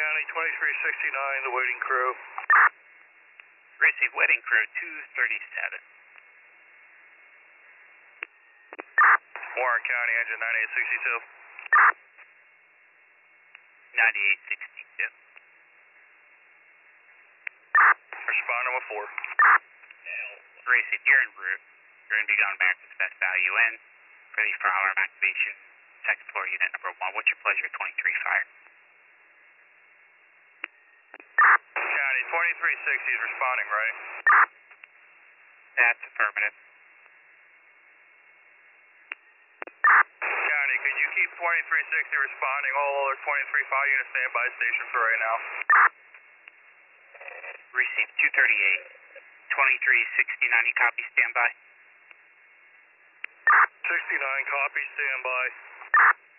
County, 2369, the waiting crew. Receive waiting crew 237. Warren County, engine 9862. 9862. Responding with 4. Receive, you're en route. You're going to be going back to the best value in for the fire alarm activation. Second floor unit number 1. What's your pleasure, 23 fire? County, 2360 is responding, right? That's affirmative. County, could you keep 2360 responding? All other 23 fire units stand by station for right now. Receive 238. 2360, 90 copy, standby. 69, copy, standby.